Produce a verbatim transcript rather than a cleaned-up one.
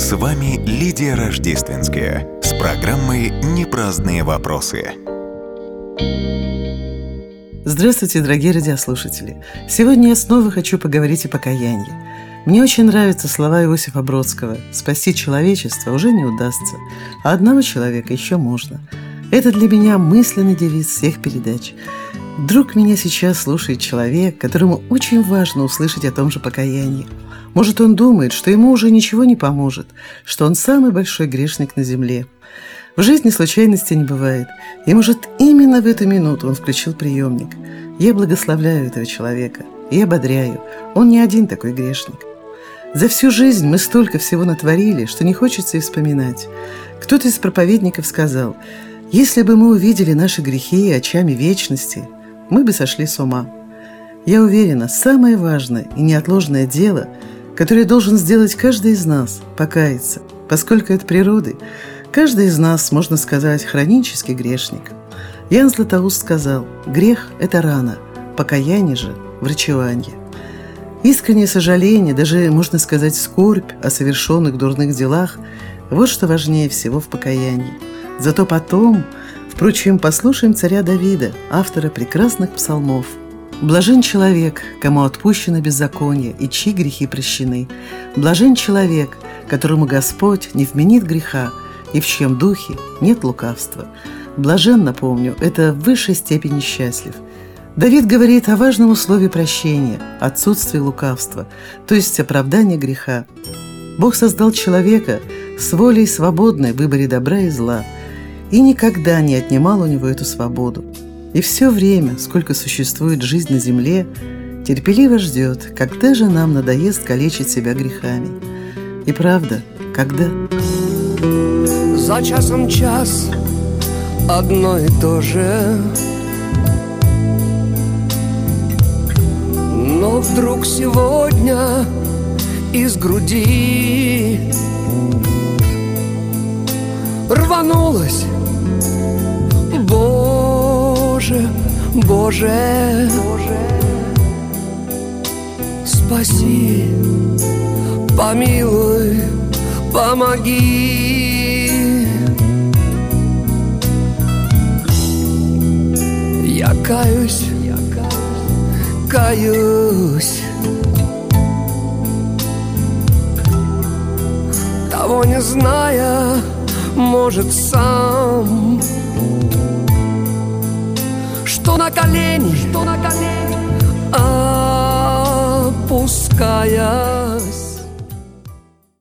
С вами Лидия Рождественская с программой «Непраздные вопросы». Здравствуйте, дорогие радиослушатели! Сегодня я снова хочу поговорить о покаянии. Мне очень нравятся слова Иосифа Бродского: «Спасти человечество уже не удастся, а одного человека еще можно». Это для меня мысленный девиз всех передач. Вдруг меня сейчас слушает человек, которому очень важно услышать о том же покаянии. Может, он думает, что ему уже ничего не поможет, что он самый большой грешник на земле. В жизни случайностей не бывает, и, может, именно в эту минуту он включил приемник. Я благословляю этого человека и ободряю. Он не один такой грешник. За всю жизнь мы столько всего натворили, что не хочется и вспоминать. Кто-то из проповедников сказал: «Если бы мы увидели наши грехи очами вечности, мы бы сошли с ума». Я уверена, самое важное и неотложное дело, которое должен сделать каждый из нас – покаяться, поскольку от природы каждый из нас, можно сказать, хронический грешник. Ян Златоуст сказал: «Грех – это рана, покаяние же – врачевание». Искреннее сожаление, даже, можно сказать, скорбь о совершенных дурных делах – вот что важнее всего в покаянии. Зато потом, впрочем, послушаем царя Давида, автора прекрасных псалмов. «Блажен человек, кому отпущено беззаконие, и чьи грехи прощены. Блажен человек, которому Господь не вменит греха, и в чьем духе нет лукавства». Блажен, напомню, это в высшей степени счастлив. Давид говорит о важном условии прощения – отсутствии лукавства, то есть оправдания греха. Бог создал человека с волей свободной в выборе добра и зла, и никогда не отнимал у него эту свободу. И все время, сколько существует жизнь на земле, терпеливо ждет, когда же нам надоест калечить себя грехами. И правда, когда? За часом час одно и то же, но вдруг сегодня из груди рванулась: Боже, Боже, спаси, помилуй, помоги. Я каюсь, каюсь, того не зная, может, сам, что на колени, что на колени, опускаясь,